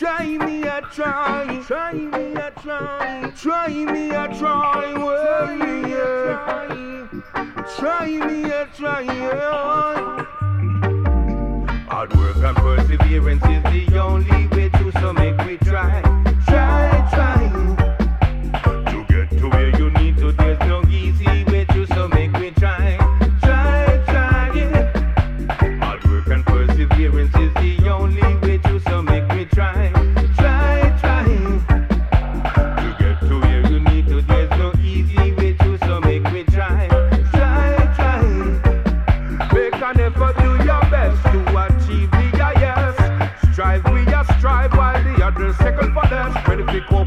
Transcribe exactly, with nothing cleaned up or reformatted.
Try me a try, try me a try, try me a try, well, yeah. Try me a try, yeah. Hard work and perseverance is the only way to, so make me try, try, try. To get to where you need to, there's no easy way to, so make me try, try, try, yeah. Hard work and perseverance is the only way to, so make me try, try, try. To get to where you need to, there's no easy way to, so make me try, try, try. Make an effort, do your best to achieve the highest. Strive, we a strive while the others second for them. Ready to go